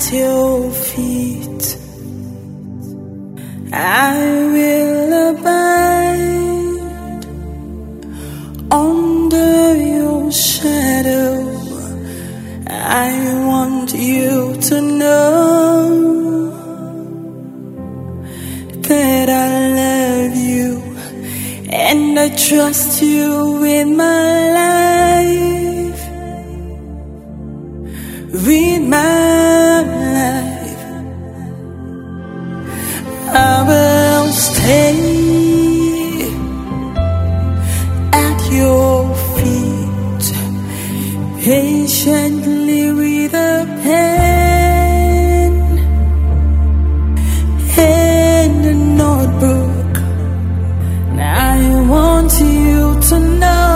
at your feet. I will abide under your shadow. I want you to know that I love you and I trust you with my life, with my life. I will stay at your feet, patiently with a pen and a notebook. I want you to know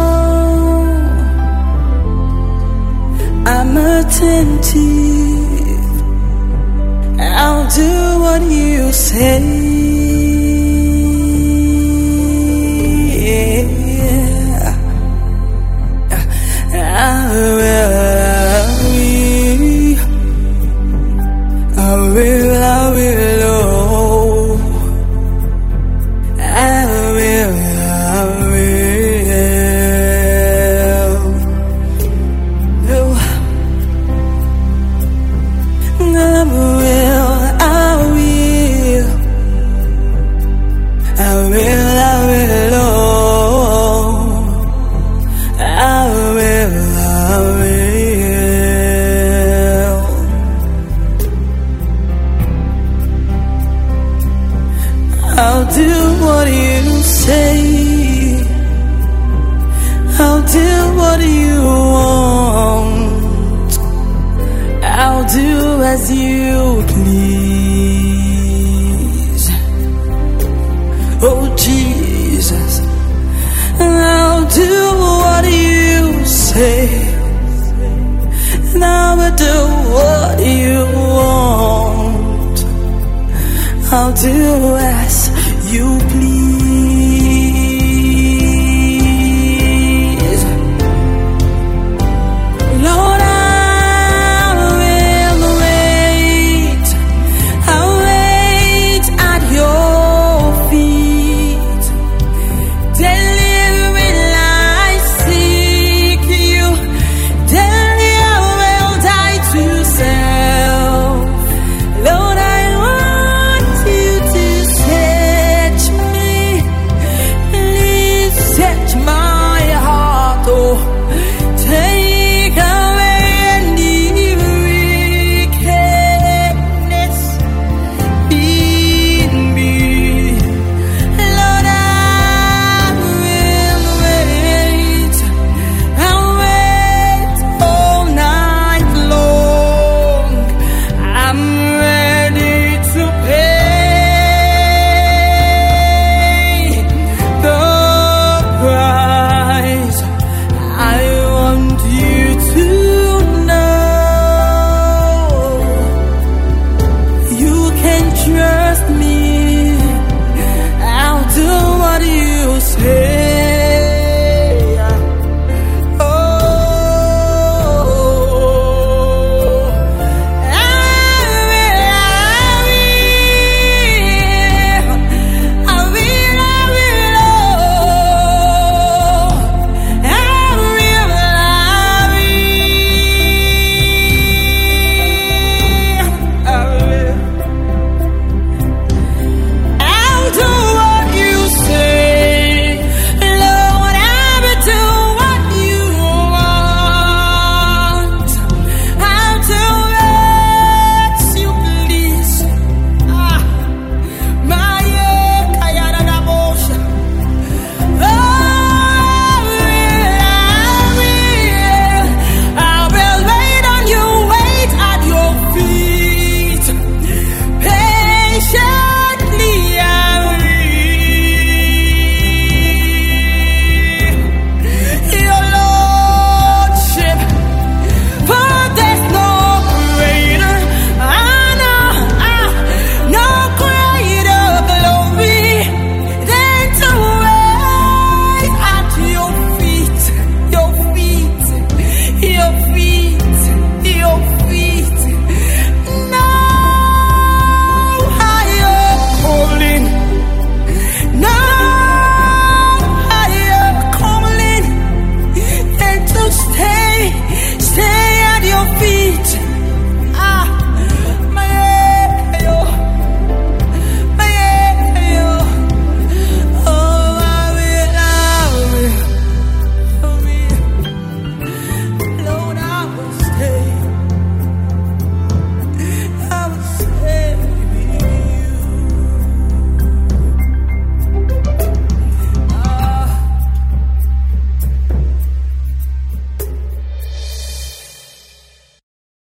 I'm attentive. I'll do what you say. I'll do what you say. I'll do what you want. I'll do as you please. Oh Jesus, I'll do what you say. And I'll do what you want. I'll do as you please.